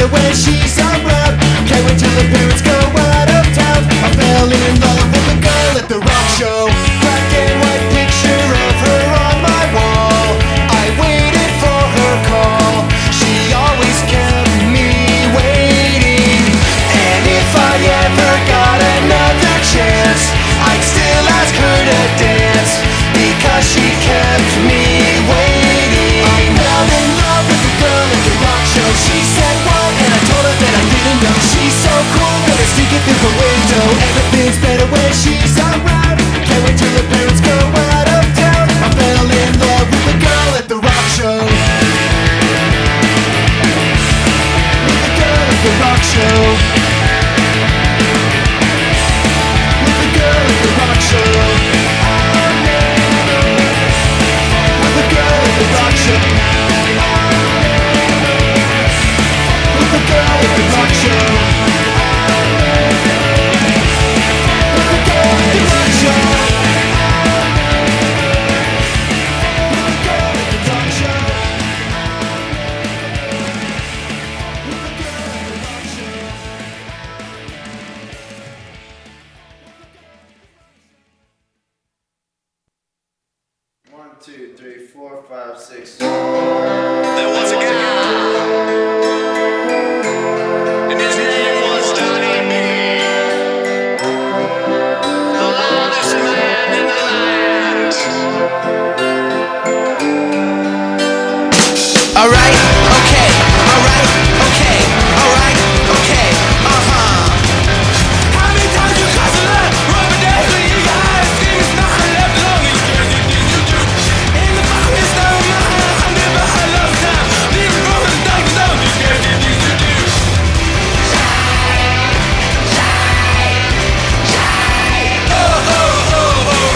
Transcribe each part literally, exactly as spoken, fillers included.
better when she's around. Can't wait till the parents go out of town. I fell in love with a girl at the rock show. Black and white picture of her on my wall. I waited for her call. She always kept me waiting. And if I ever got another chance, I'd still ask her to dance, because she kept me waiting. I fell in love with a girl at the rock show. She said what? And I told her that I didn't know. She's so cool, gonna sneak it through the window. Everything's better when she's around. Can't wait till the parents go out of town. I fell in love with a girl at the rock show. With a girl at the rock show. With a girl at the rock show. With a girl at the rock show. With a girl at the rock show. With a girl at the rock show. With a girl at the rock show. With a girl at the rock show. One, two, three, four, five, six. There was a guy, and his name was Donnie B. The loudest man in the land. Alright, okay, alright, okay, alright, okay, uh-huh. How many times you cross the line? Rubber daily, you got things not left alone. These crazy things you do. In the forest of my heart, I never had love time. Leaving from the dark zone. These crazy things you do. Oh, oh, oh, oh.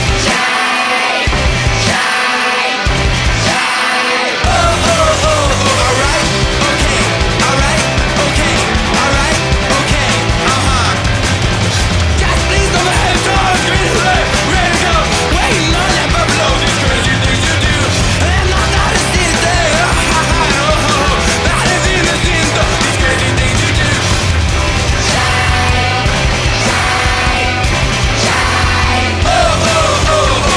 Oh, oh, oh, oh. Alright, okay, alright, okay, alright, okay, uh-huh. Just please don't have doors, green alert, ready to go. Waiting on that buffalo, these crazy things you do. And I'm not a sister, oh, ha, ha, oh, oh, not as innocent, though, these crazy things you do. Oh, oh, oh, oh.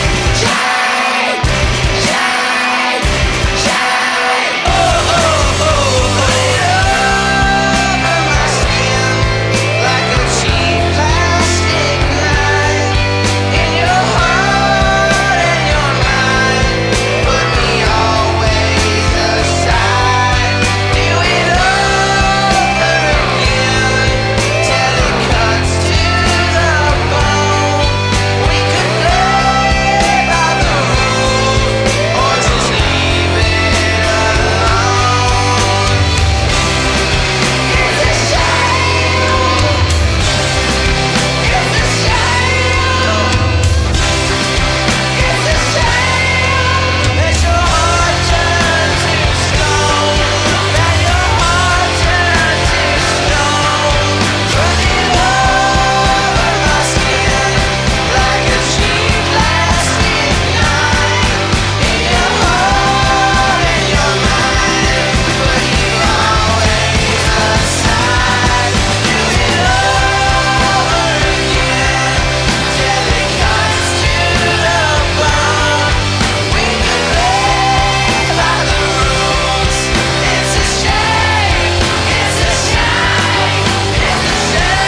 Oh, oh, oh, oh. My skin like a cheap plastic knife in your heart and your mind. Put me always aside. Do it over again till it cuts to the bone. We could play by the rules or just leave it alone. It's a shame. It's a shame. It's a shame that your heart turned to stone. That your heart turned to stone. Running over my skin like a cheap plastic knife in your heart and your mind. Put you always aside. Do it over again till it cuts to the bone. We could play by the rules. It's a shame. It's a shame. It's a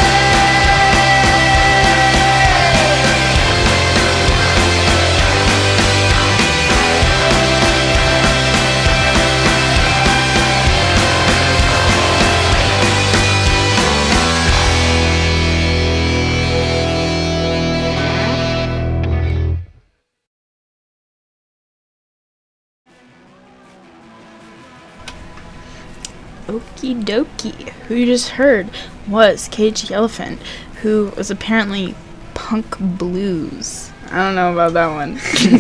Okie dokie. Who you just heard was Cage the Elephant, who was apparently punk blues. I don't know about that one.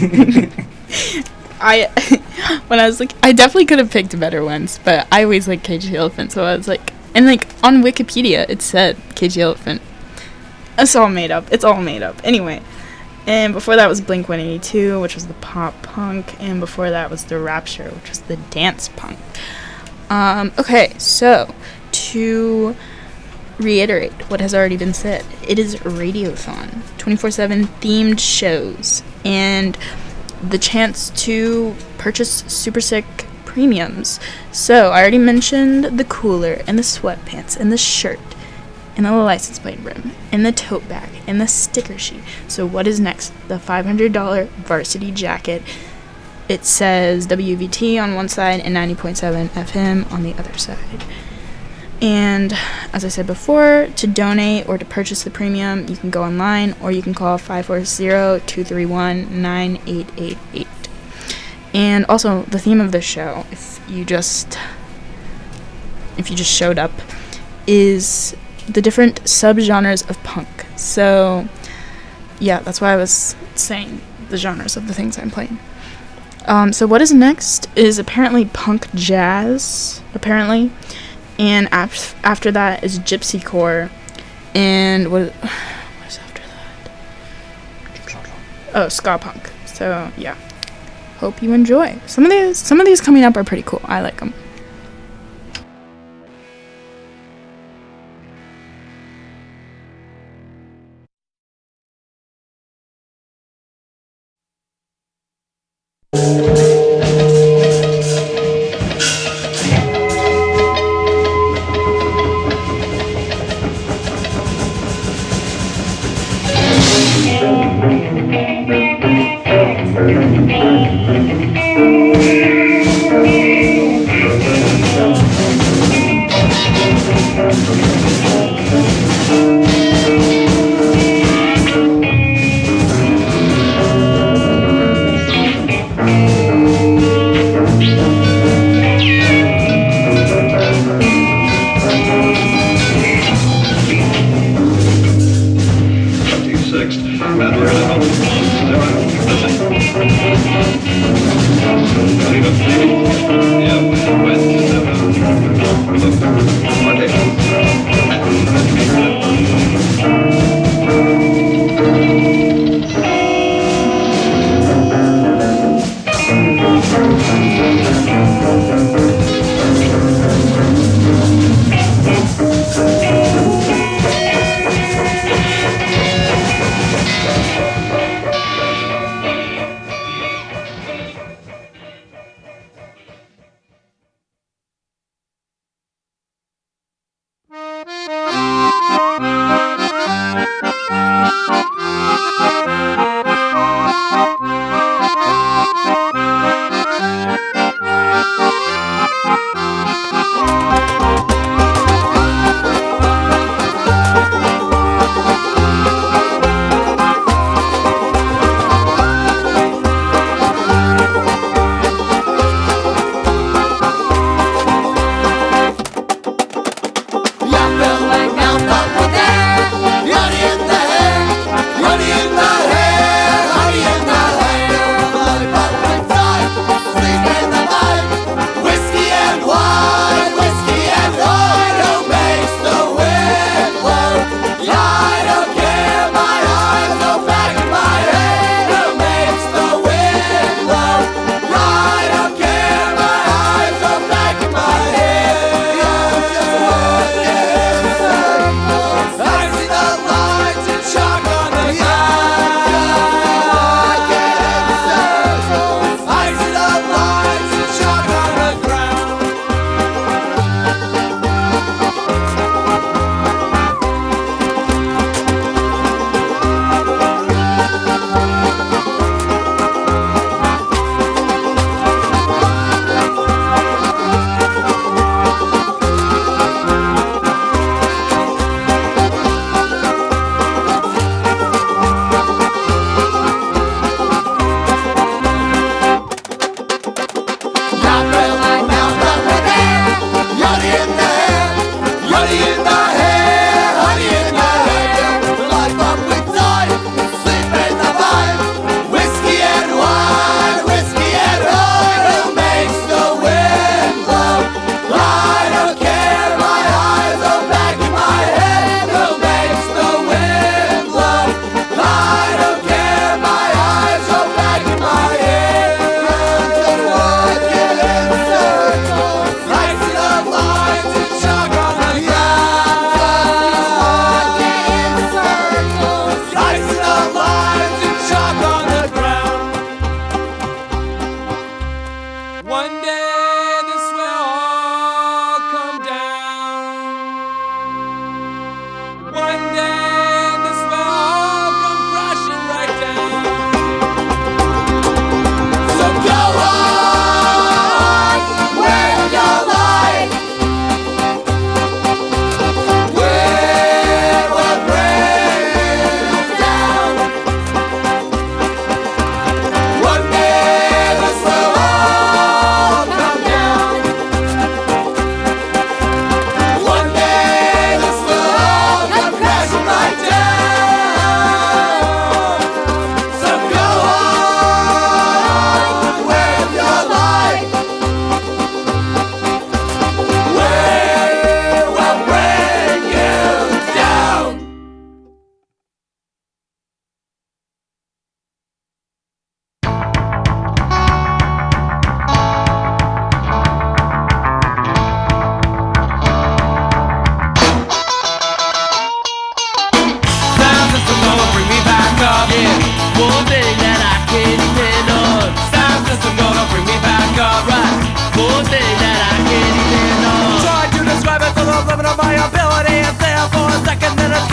I, when I was like, I definitely could have picked better ones, but I always like Cage the Elephant, so I was like, and like on Wikipedia it said Cage the Elephant. It's all made up. It's all made up. Anyway, and before that was Blink one eighty-two, which was the pop punk, and before that was The Rapture, which was the dance punk. Um, okay, so to reiterate what has already been said, it is Radiothon, twenty-four seven themed shows, and the chance to purchase Super Sick premiums. So I already mentioned the cooler and the sweatpants and the shirt and the license plate rim and the tote bag and the sticker sheet. So what is next? The five hundred dollars varsity jacket. It says W V T on one side and ninety point seven F M on the other side. And as I said before, to donate or to purchase the premium, you can go online or you can call five four zero, two three one, nine eight eight eight. And also, the theme of this show, if you just if you just showed up, is the different subgenres of punk. So, yeah, that's why I was saying the genres of the things I'm playing. Um, so what is next is apparently punk jazz, apparently. And af- after that is gypsy core. And what, what is after that? Oh, ska punk. So, yeah. Hope you enjoy. Some of these, some of these coming up are pretty cool. I like them.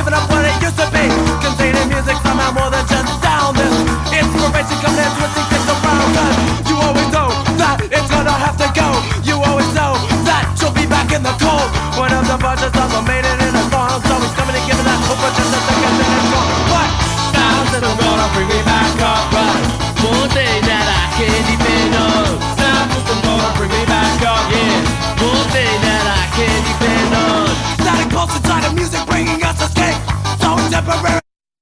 living up what it used to be. Containing music somehow more than just sound. This inspiration comes in twisting things around us. You always know that it's gonna have to go. You always know that you'll be back in the cold. One of the bunches of them made it in a song. So he's coming and giving that hope for just a second and it's gone. What? Sound system gonna bring me back up, right? One thing that I can't depend on. Sound system gonna bring me back up, yeah. One thing that I can't depend on. Static pulse inside of music bringing us escape. So temporary.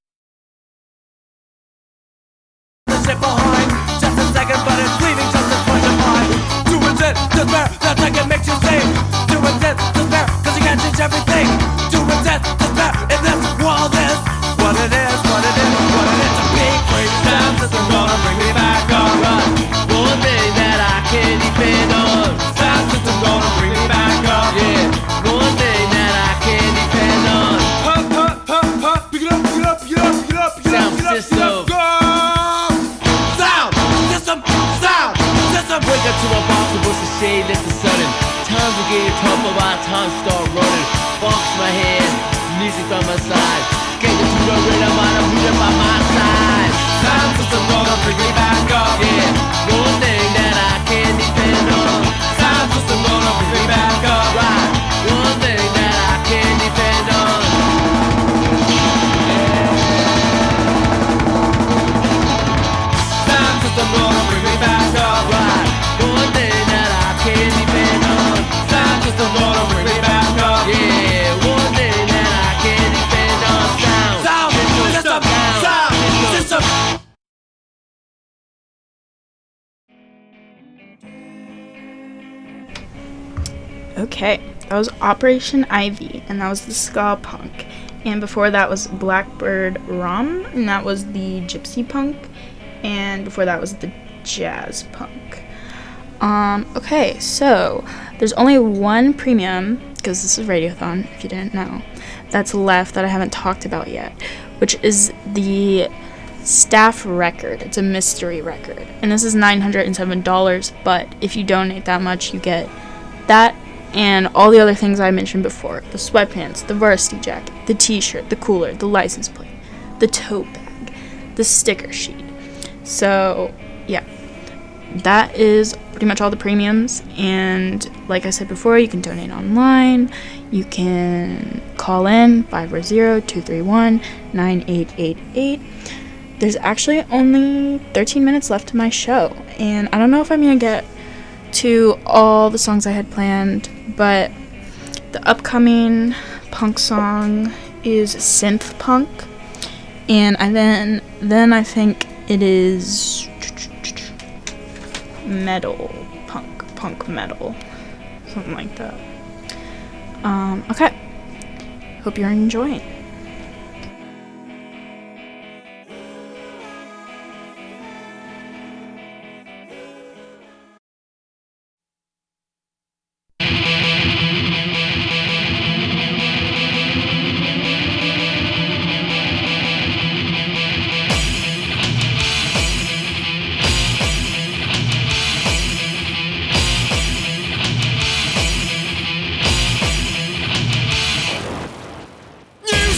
The shit behind, just a second, but it's leaving just as much of mine. Too intense, despair, that second makes you sing. Too intense, despair, cause you can't change everything. Too intense, despair, in this world is what it is, what it is, what it is. A big great sound system gonna bring me back, alright. One thing that I can depend on. Sound system gonna bring me back up, yeah. One thing that I can depend on. Huh, huh, huh, huh, pick it up, pick it up, pick it up, pick it up, pick it up, pick it up, pick it up, go! Sound system, sound system. Wake up to a box of what's the shade that's the sudden. Times are getting tough, but my time start running. Box my hand, music by my side. Get into the rhythm, I'm rhythm by my side. Sound system gonna bring me back up, yeah. One thing that I can depend on. Sound system gonna bring me back up, right. One thing that I can depend on. Sound system gonna bring me back up, right. One thing that I can depend on. Sound system gonna bring me back up, yeah. One thing that I can depend on. Sound, sound system, sound system. Okay, that was Operation Ivy, and that was the ska punk. And before that was Blackbird Rum, and that was the gypsy punk. And before that was the jazz punk. Um, okay, so there's only one premium, because this is Radiothon, if you didn't know, that's left that I haven't talked about yet, which is the staff record. It's a mystery record, and this is nine hundred seven dollars, but if you donate that much, you get that and all the other things I mentioned before: the sweatpants, the varsity jacket, the t-shirt, the cooler, the license plate, the tote bag, the sticker sheet. So yeah, that is pretty much all the premiums. And like I said before, you can donate online, you can call in five four zero, two three one, nine eight eight eight. There's actually only thirteen minutes left to my show, and I don't know if I'm gonna get to all the songs I had planned, but the upcoming punk song is synth punk, and I then then I think it is metal punk, punk metal, something like that. Um, okay, hope you're enjoying. News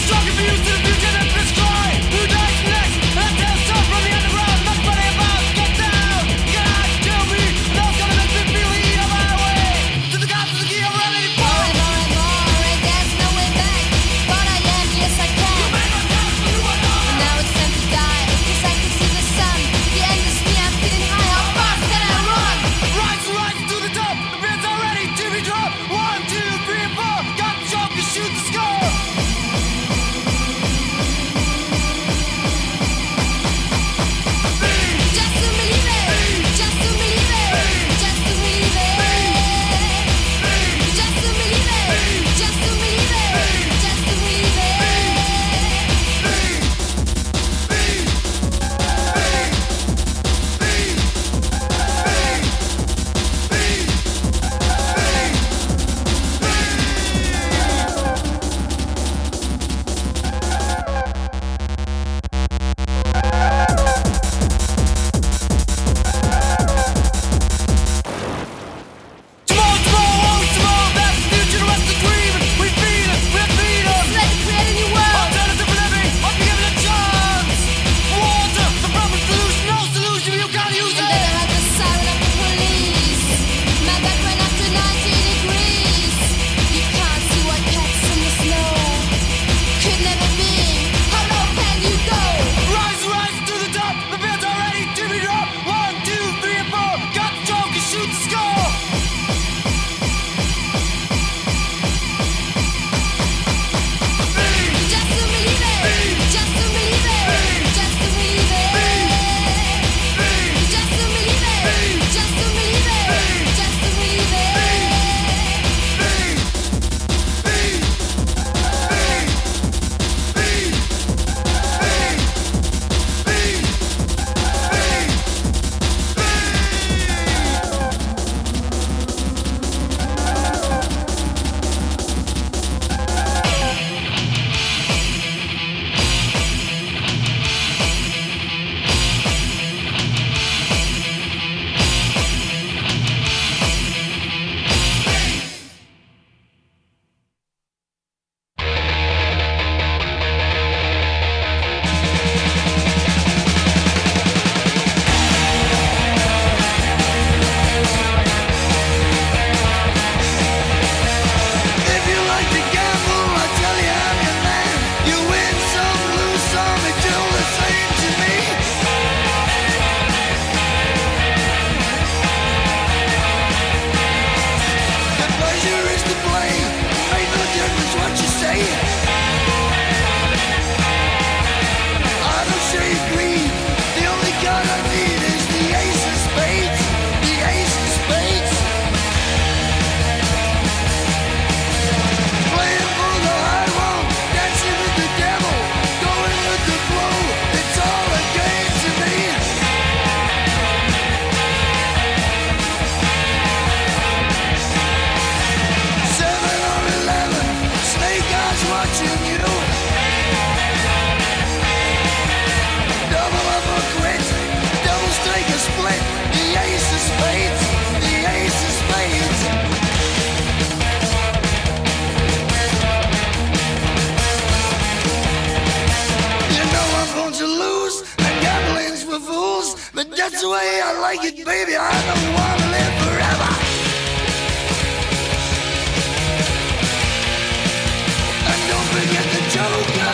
watching you. Double up or quit, double strike or split. The ace of spades, the ace of spades. You know I'm going to lose, and gambling's for fools. But that's the way I like it, baby. I don't want to live forever. And don't forget the Joker.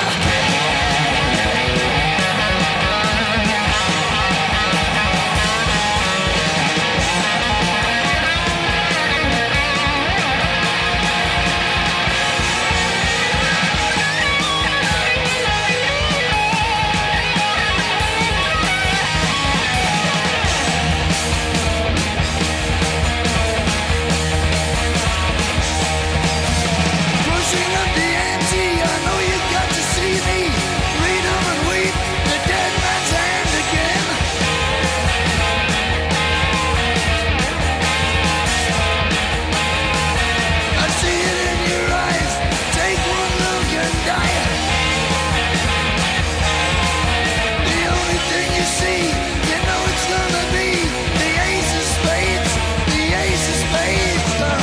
Pushing up the ante, I know you got to see me. Read 'em and weep, the dead man's hand again. I see it in your eyes, take one look and die. The only thing you see, you know it's gonna be the ace of spades, the ace of spades. Uh.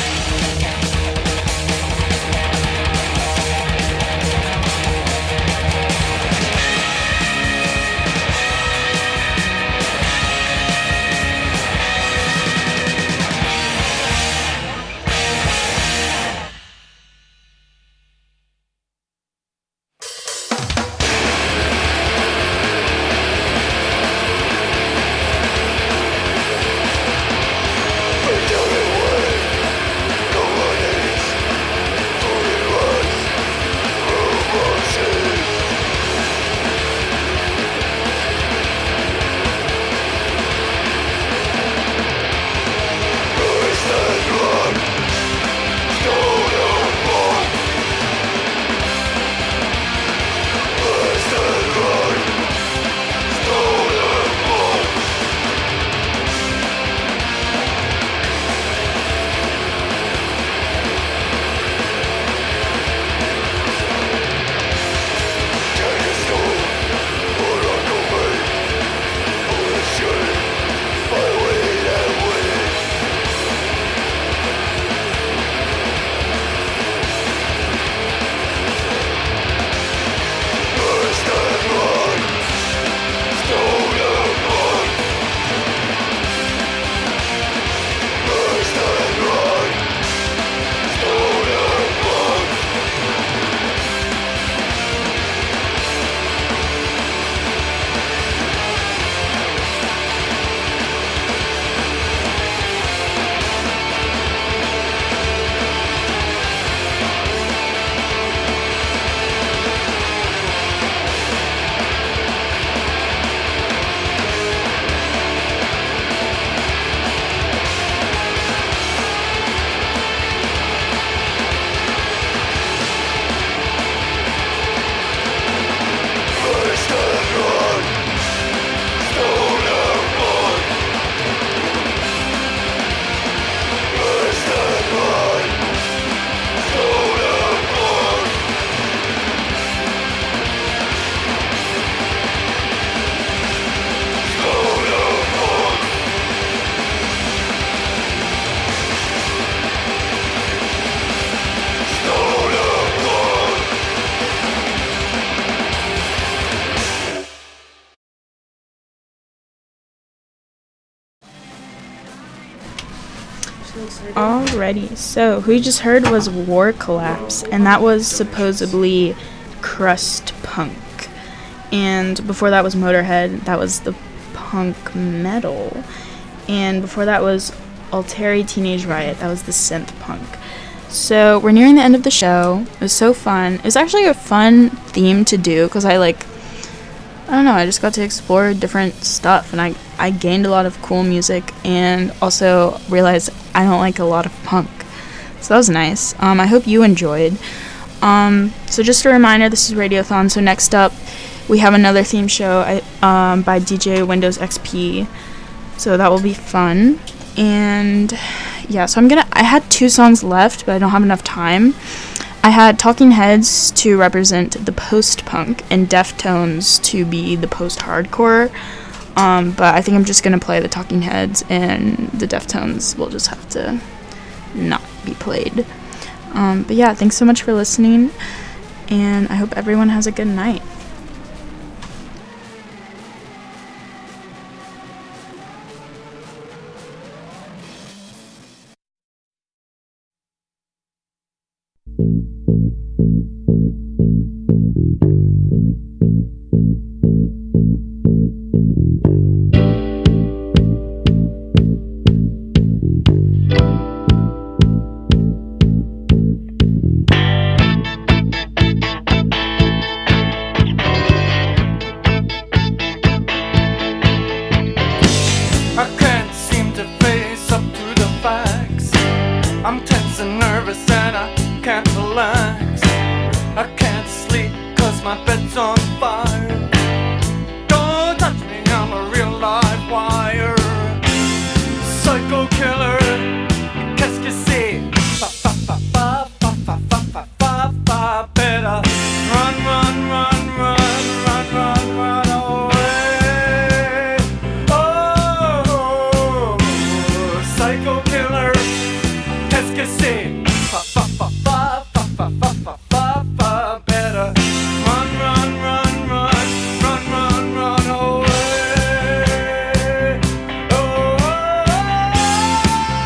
Alrighty, so who you just heard was War Collapse, and that was supposedly crust punk. And before that was Motorhead, that was the punk metal. And before that was Alteri Teenage Riot, that was the synth punk. So we're nearing the end of the show. It was so fun. It was actually a fun theme to do because I like, I don't know, I just got to explore different stuff, and I, I gained a lot of cool music and also realized I don't like a lot of punk. So that was nice. Um, I hope you enjoyed. Um, so just a reminder, this is Radiothon. So next up, we have another theme show I, um, by D J Windows X P. So that will be fun. And yeah, so I'm gonna, I had two songs left, but I don't have enough time. I had Talking Heads to represent the post-punk and Deftones to be the post-hardcore. Um, but I think I'm just going to play the Talking Heads, and the Deftones will just have to not be played. Um, but yeah, thanks so much for listening, and I hope everyone has a good night. I can't seem to face up to the facts. I'm tense and nervous and I can't relax. I can't sleep cause my bed's on fire. Don't touch me, I'm a real live wire. Psycho killer, qu'est-ce que c'est? Fa fa fa fa fa fa fa fa fa fa. Better run, run, run, run, run, run, run away. Oh, psycho killer, qu'est-ce que c'est? Fa fa fa fa fa fa fa fa fa fa. Better run, run, run, run, run, run, run away. Oh.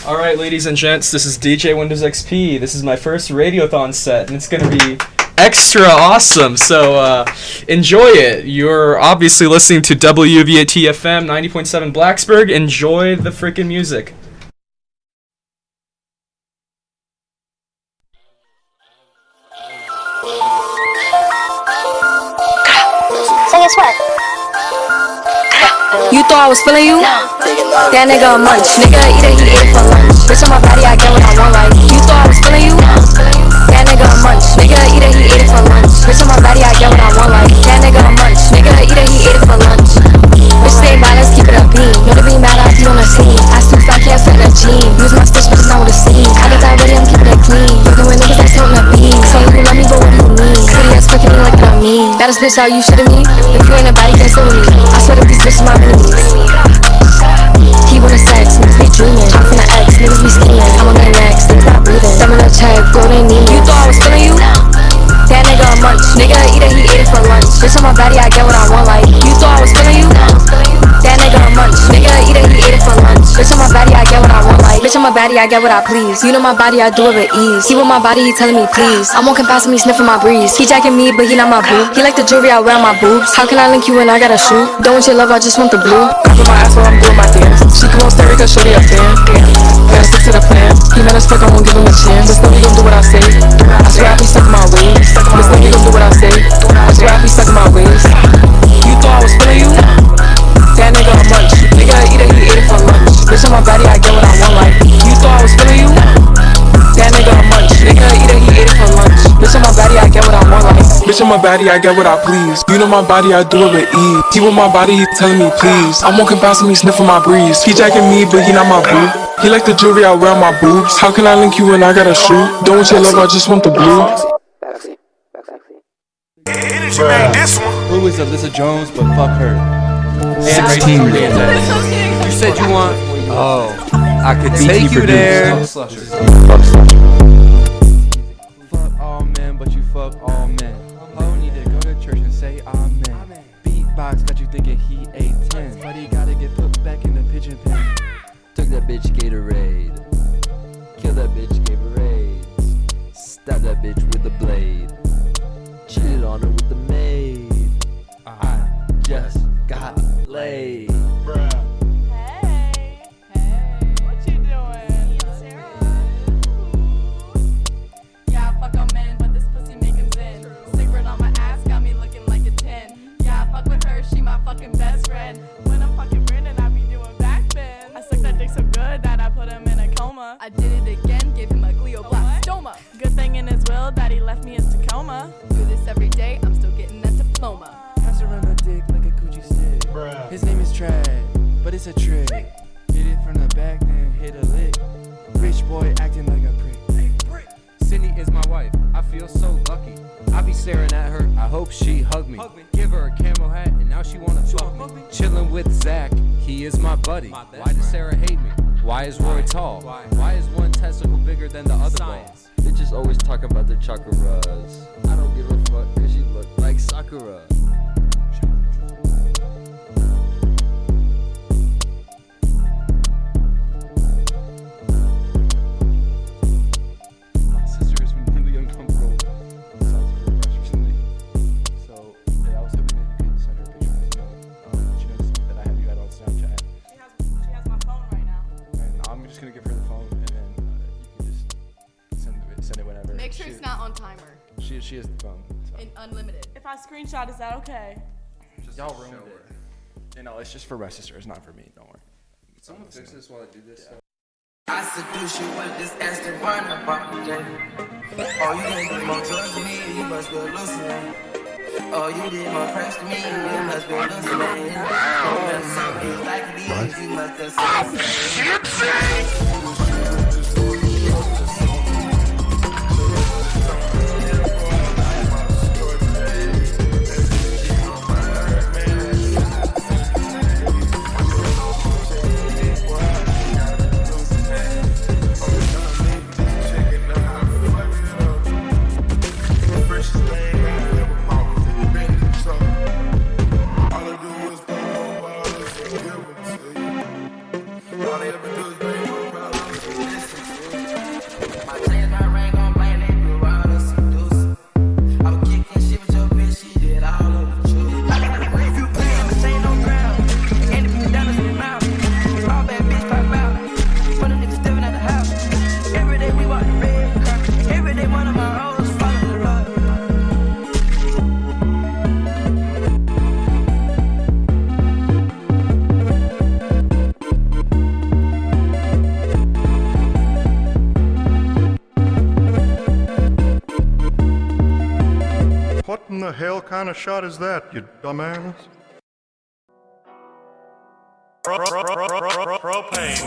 Alright, ladies and gents, this is D J Windows X P. This is my first Radiothon set, and it's gonna be extra awesome, so uh, enjoy it. You're obviously listening to W V A T F M ninety point seven Blacksburg. Enjoy the freaking music. So guess what? You thought I was feeling you? That nigga a munch. Nigga eat it, he ate it for lunch. Bitch on my body, I get what I want like. You thought I was feeling you? That nigga a munch. Nigga eat it, he ate it for lunch. Bitch on my body, I get what I want like. That nigga a munch. Nigga eat it, he ate it for lunch. Bitch stay balance, keep it a beam. Know to be mad, I be on the scene. I suits, I can't set in a jean. Use my stitch, bitch, not with a scene. I get that ready, I'm keeping it clean. Fucking with niggas that's something to be. Saying you love me, but what do you mean? Pretty ass fucking me like what I mean. Baddest bitch out, you shitting me? If you ain't a body, can't sit with me. I swear that these bitches my enemies. He wanna sex, niggas be dreaming. I'm from the X, niggas be scheming. I'm on their necks, niggas not breathing. Thumb in a check, blow they need. You thought I was feeling you? That nigga a munch. Nigga eat it, he ate it for lunch. Bitch on my body, I get what I want like. You thought I was feeling you? That nigga a munch. Nigga eat it, he ate it for lunch. Bitch on my body, I get what I want like. Bitch on my body, I get what I please. You know my body, I do it with ease. He with my body, he telling me please. I'm walking past him, he sniffing my breeze. He jacking me, but he not my boo. He like the jewelry I wear on my boobs. How can I link you when I got a shoe? Don't want your love, I just want the blue. Cover my ass while I'm doing my dance. She come on stereo cause shorty a fan. Gotta stick to the plan. He mad as fuck, I won't give him a chance. This nigga gon' do what I say. I swear I be stuck in my ways. This nigga gon' do what I say. I swear I be stuck in my ways. You thought I was feeling you? That nigga a munch. Nigga eat it, he ate it for lunch. Bitch on my body, I get what I want like. You thought I was feeling you? That nigga a munch. Nigga eat it, he ate it for lunch. Bitch on my body, I get what I want like. Bitch on my body, I get what I please. You know my body, I do it with ease. He with my body, he telling me please. I'm walking past him, he sniffing my breeze. He jacking me, but he not my boo. He like the jewelry I wear on my boobs. How can I link you when I got a shoe? Don't want your love, I just want the blue. Energy made this one. Who is Alyssa Jones, but fuck her. sixteen You said you want. Oh, I could take take you you there. there. Fuck all men, but you fuck all men. Oh, need to go to church and say amen. Beatbox got you thinking he ate ten. But he gotta get put back in the pigeon pen. Took that bitch Gatorade. Kill that bitch, gave her AIDS. Stab that bitch with a blade. Cheated on her with the maid. I just got laid. Hey, hey, what you doing? Yeah, I fuck a man, but this pussy make him zen. Cigarette on my ass got me looking like a ten. Yeah, I fuck with her, she my fucking best friend. When I'm fucking Brandon, I be doing backbend. I suck that dick so good that I put him in a coma. I did it again, gave him a glioblastoma. Good thing in his will that he left me in Tacoma. Do this every day, I'm still getting that diploma. Pass around the dick like a Gucci stick. Bruh. His name is Trad, but it's a trick. Hit it from the back, then hit a lick. Rich boy acting like a prick. Sydney is my wife, I feel so lucky. I be staring at her, I hope she hug me. Hug me. Give her a camo hat, and now she wanna fuck me. Chillin' with Zach, he is my buddy. My Why does Sarah hate me? Why is Roy tall? Why? Why is one testicle bigger than the other ball? Bitches always talking about their chakras. I don't give a fuck cause you look like Sakura. My sister has been really uncomfortable besides her brush recently. So, yeah, I was hoping that you could send her a picture of this note. Um, she knows that I have you guys on Snapchat. She has, she has my phone right now. And I'm just gonna give her the phone, and then uh, you can just send it, send it whenever. Make sure she, it's not on timer. She, she has the phone. So. And unlimited. If I screenshot, is that okay? Y'all ruined it. You know, it's just for my sister. It's not for me. Don't worry. Someone fix this while I do this. Yeah. I seduce you with this instant run about the day. Oh, you didn't do more drugs than me, you must be hallucinating. Oh, you did more press to me, you must be hallucinating. Oh, that's something like these, you must have seen. hell kind of shot is that, you dumbass? Propane.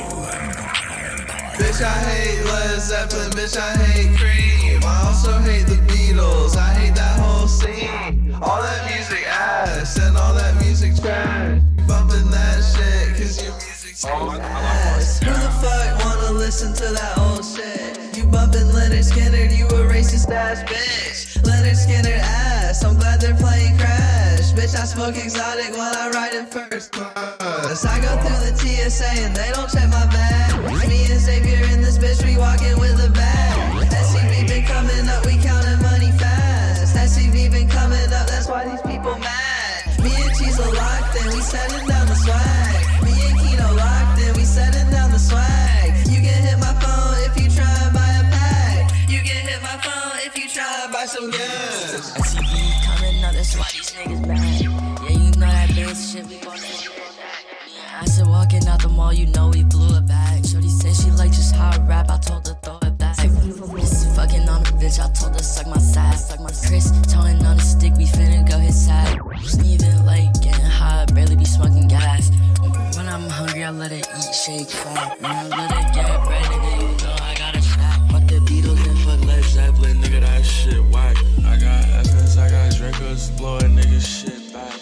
Bitch, I hate Led Zeppelin, bitch, I hate Cream. I also hate the Beatles, I hate that whole scene. All that music ass and all that music trash. Bumping that shit, cause your music's ass. Who the fuck wanna listen to that old shit? You bumping Leonard Skinner, you a racist ass bitch. Leonard Skinner ass, I'm glad they're playing Crash. Bitch, I smoke exotic while I ride in first class. I go through the T S A and they don't check my bag. Me and Xavier in this bitch, we walking with a bag. S C V been coming up, we counting money fast. S C V been coming up, that's why these people mad. Me and Cheese are locked in, we setting down the swag. Me and Kino locked in, we setting down the swag. You can hit my phone if you try and buy a pack. You can hit my phone if you try and buy some gas. S C V coming up, that's why these niggas bad. Yeah, you know that bitch shit, we both know. I said walking out the mall, you know we blew it back. Shorty said she like just how I rap, I told her throw it back. This is fucking on a bitch, I told her suck my sass. Suck my Chris, towing on a stick, we finna go hit sad. Sneezing late, getting high, barely be smoking gas. When I'm hungry, I let it eat, shake, fat. When I let it get bread, nigga, you know I got a stack. Fuck the Beatles and fuck Led Zeppelin, nigga, that shit whack. I got F S, I got Dracos, blowing nigga shit back.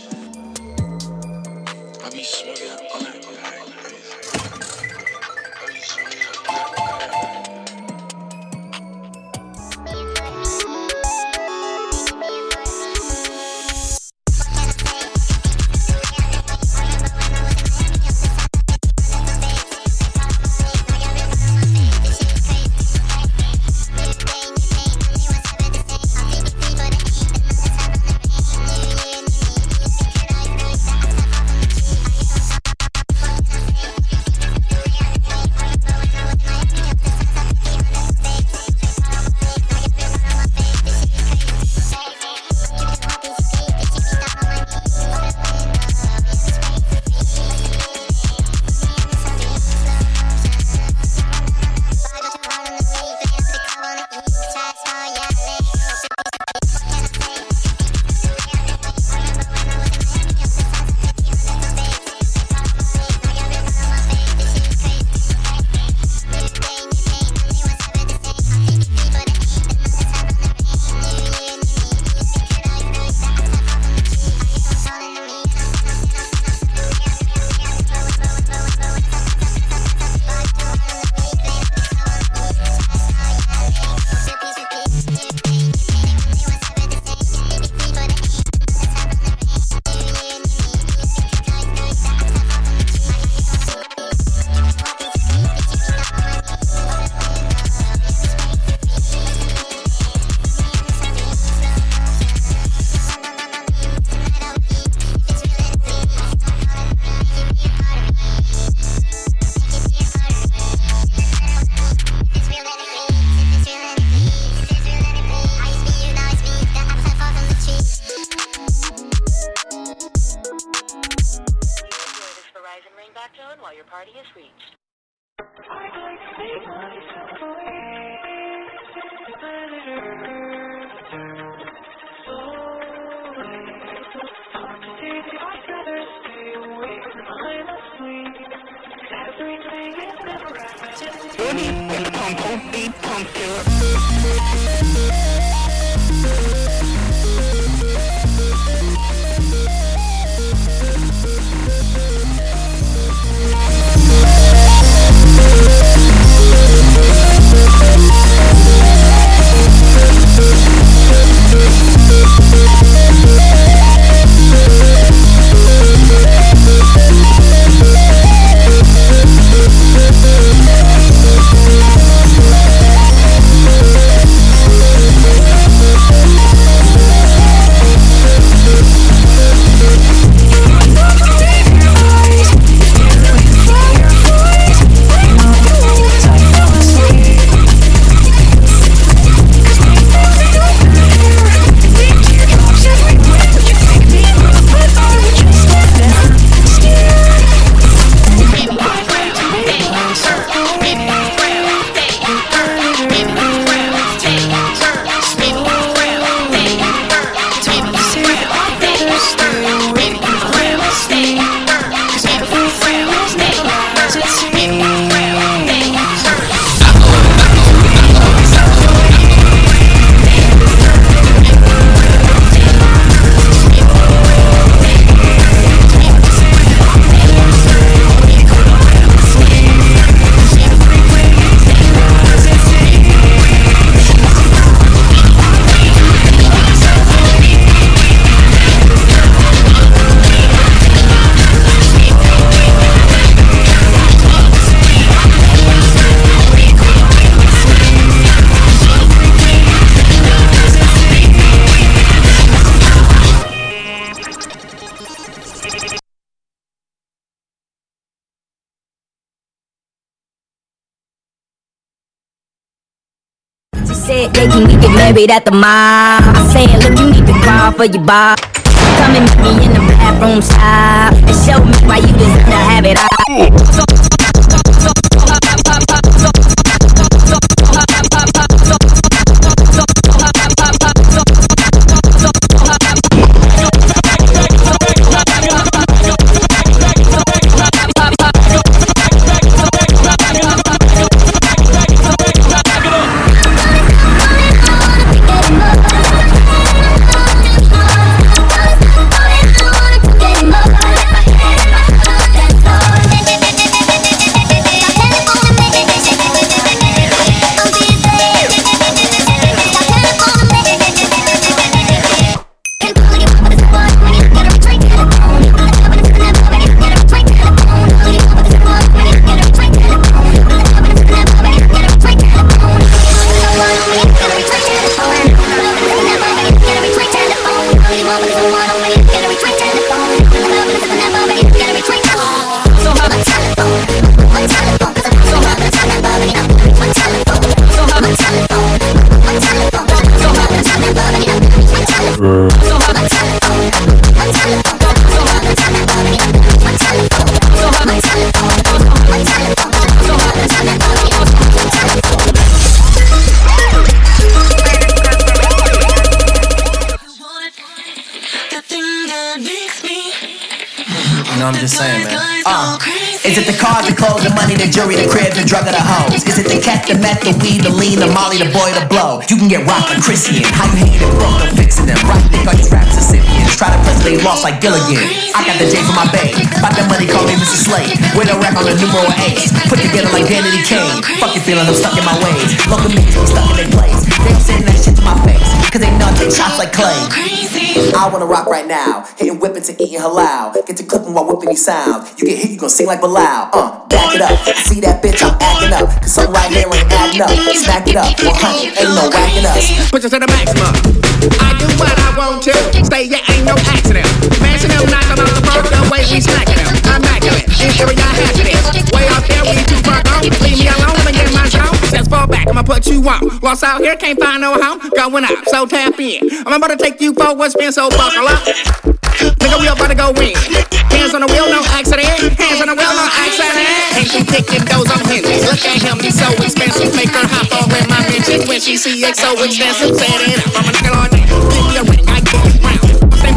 I be smoking on that. We'll be right back. said, baby, we get married at the mall. I said, look, you need to crawl for your bar. Come and meet me in the bathroom style and show me why you deserve to have it all. I'm just saying, man. Uh, is it the cars, the clothes, the money, the jewelry, the crib, the drug, or the hoes? Is it the cat, the meth, the weed, the lean, the molly, the boy, the blow? You can get rocked like Christian. How you hating broke, I'm fixing them. Right, they call these raps Scythians. Try to press they lost like Gilligan. I got the J for my babe. About that money, call me Mister Slade. With a rack on the numero eight. Put together like Danity Kane. Fuck your feeling, I'm stuck in my ways. Local niggas be stuck in their place. They don't say that shit to my face. Cause they know I take shots like Clay. I wanna rock right now. Hitting whippets and eating halal. Get to clipping while whipping these sounds. You get hit, you gon' sing like Bilal. Uh, back it up. See that bitch, I'm acting up. Cause something right here ain't adding up. Smack it up. one hundred, ain't no whacking us. Push us to the maximum. I do what I want to. Stay, yeah, ain't no accident. Mashing them, knocking off the road. The way we smacking them. Immaculate. Interior hazardous. Way out there, we too far gone. Leave me alone, I'ma get my zone. Just fall back, I'ma put you on. Lost out here, can't find no home. Going up, so tap in. I'm about to take you for what's been, so buckle up. Nigga, we about to go in. Hands on the wheel, no accident. Hands on the wheel, no accident. Ain't you picking those on hinges. Look at him, he's so expensive. Make her hop on in my mention. When she see it so expensive, set it up. I'm a nigga on that. Give me a ring, I get you round.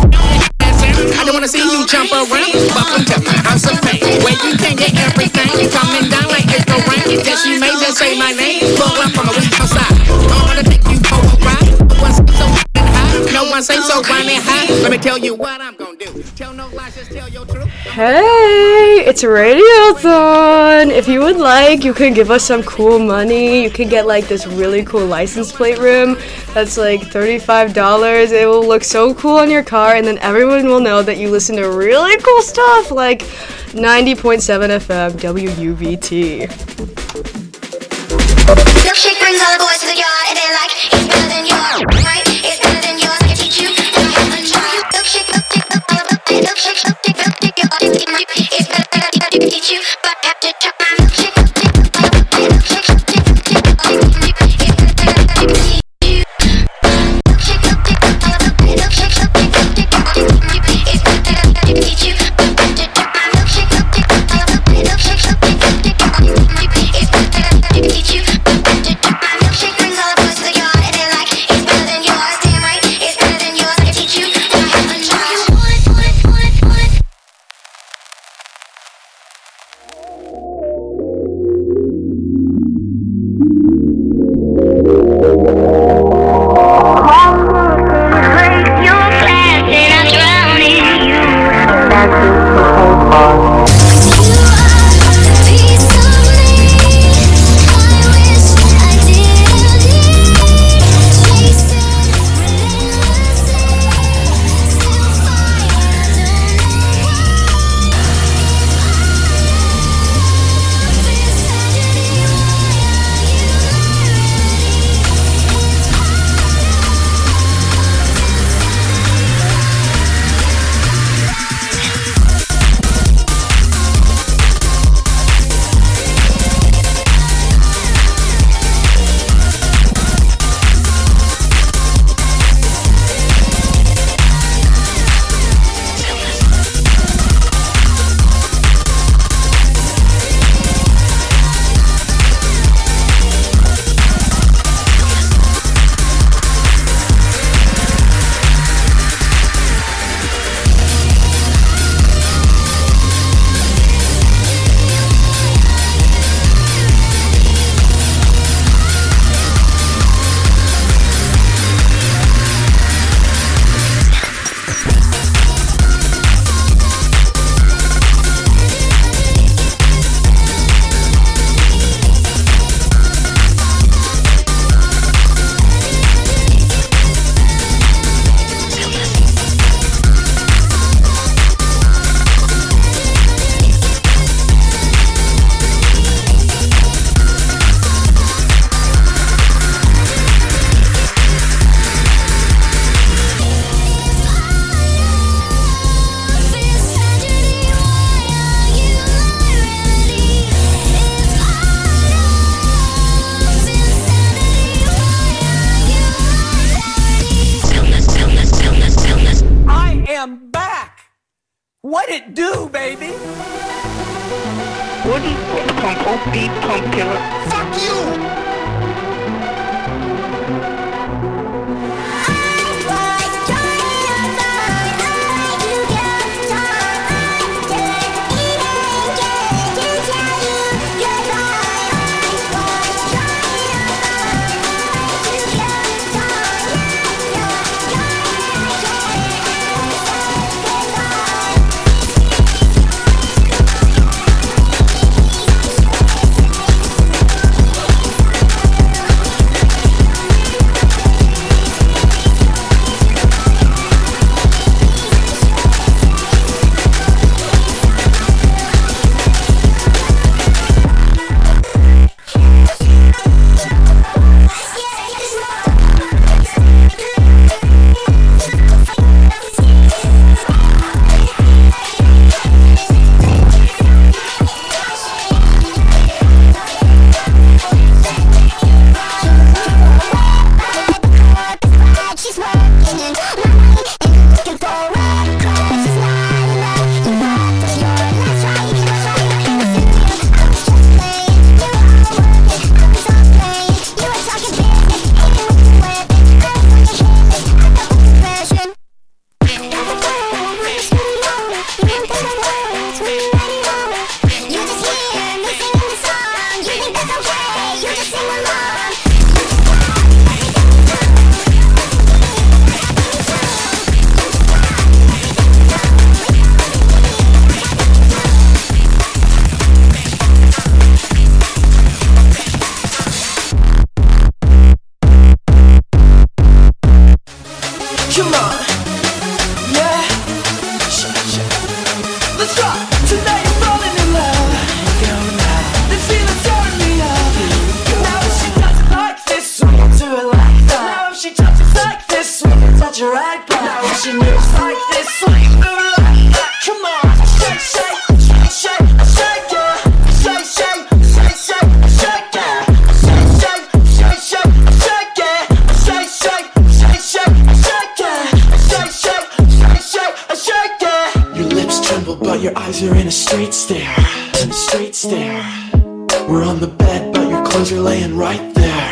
I don't wanna see you jump around. Welcome to my house of pain, where you can get everything. Coming down like it's the rain. Yes, you may just say my name. Pull up from a week outside. I'm gonna take you for a ride. No one say so high. No one say so grinding high. Let me tell you what I'm gonna do. Tell no lies, just tell your truth. Hey, it's Radiothon. If you would like, you can give us some cool money. You can get like this really cool license plate rim that's like thirty-five dollars. It will look so cool on your car, and then everyone will know that you listen to really cool stuff like ninety point seven F M W U V T. Milkshake brings all the boys to the yard, and they're like, it's better than yours, right? It's better than yours, I can teach you, and I have to try you. Milkshake, milkshake, milkshake, milkshake, milkshake, milkshake, milkshake, it's better than I can teach you, but I have to try my milkshake, milkshake, milkshake, milkshake, milkshake, it's better than I can teach you. Milkshake, milkshake, milkshake, milkshake, it's better than I can teach you, but I have to try my milkshake, milkshake, milkshake, milkshake, it's better than I can teach you. What it do, baby? Woody Pump O P Pump Killer. Fuck you! But your eyes are in a straight stare, in a straight stare. We're on the bed, but your clothes are laying right there.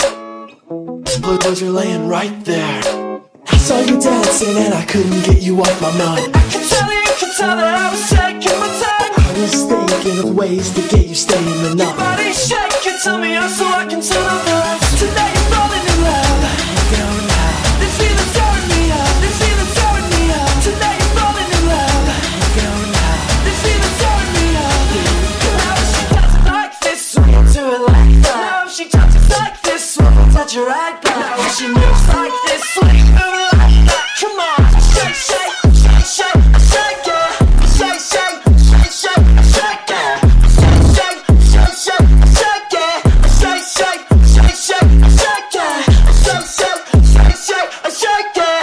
Clothes are laying right there. I saw you dancing and I couldn't get you off my mind. I could tell you, could tell that I was taking my time. I was thinking of ways to get you staying the night. Your body shaking, tell me how so I can turn on the lights. Tonight you're falling in love. Down now. This feeling's tearing me up. This feeling's tearing me up. Tonight you're falling in love. Down now. This feeling's tearing me up. Now she does it like this, we can do it like that. Now she does it like this, we can touch her right back. Now she moves like this, we can do it like that. Come on, shake, shake, shake, shake, shake it. Shake, shake, shake, shake, shake it. Shake, shake, shake, shake it. Shake, shake, shake, shake, shake it. Shake, shake, shake, shake, shake it.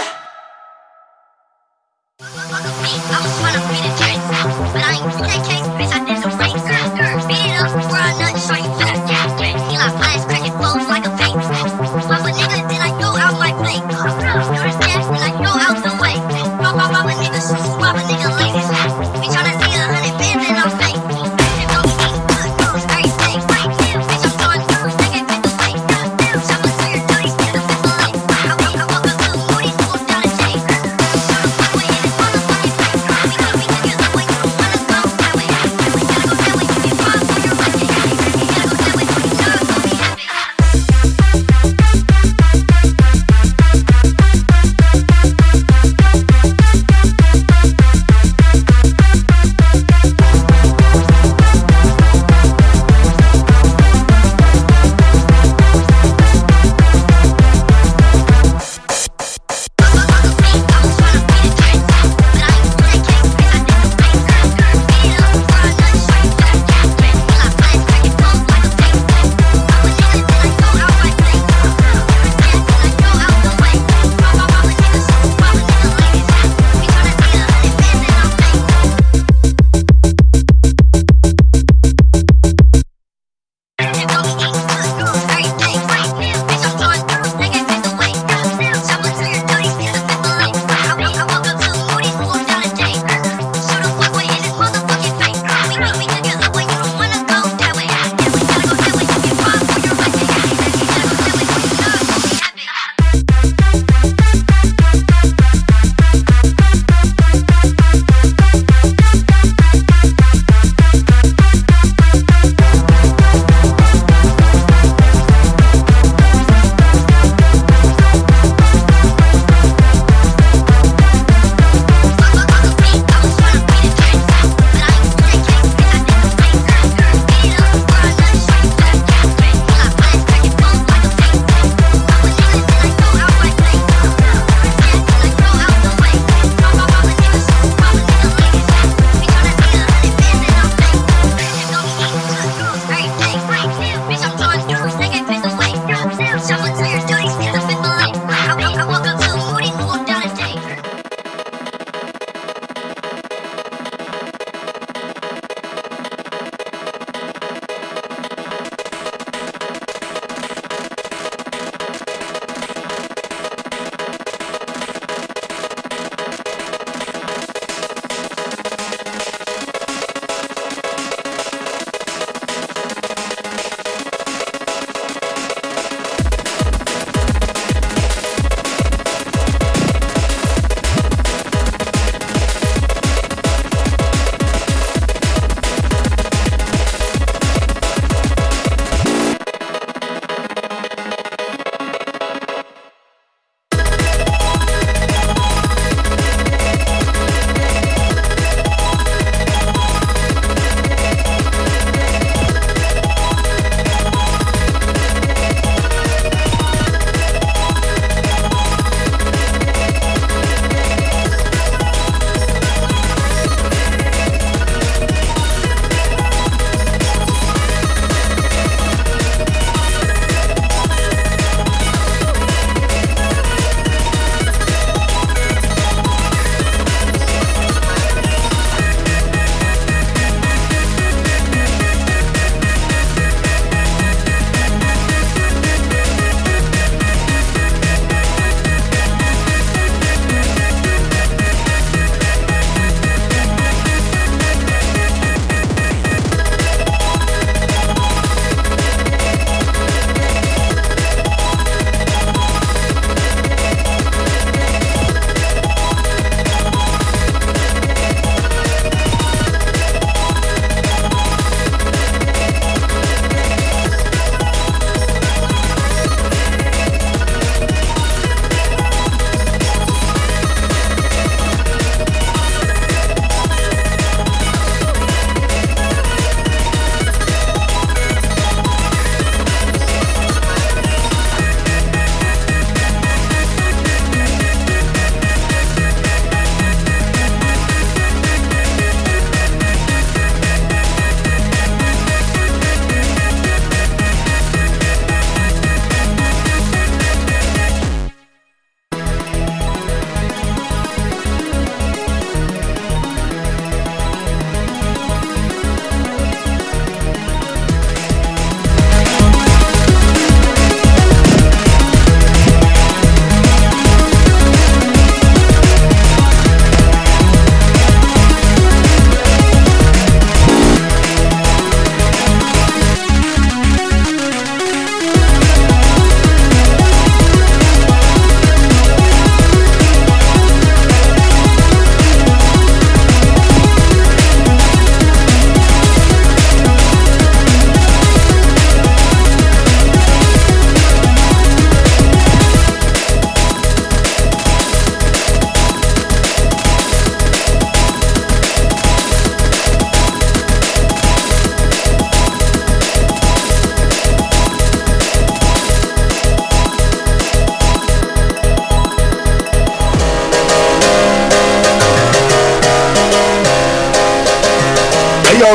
I was trying to beat it chase, but I ain't with that case, bitch. I did some fake girl, girl. Beat it up before I nut, show you fast, fast. He like flash, cricket, flows like a fake. Pop a nigga, then I go out like Blake.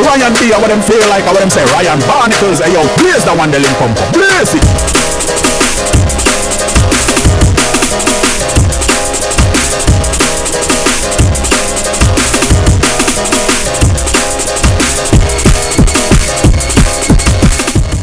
Ryan B, what them feel like, what them say, Ryan Barnacles, hey yo, blaze the one the link pump, blaze it.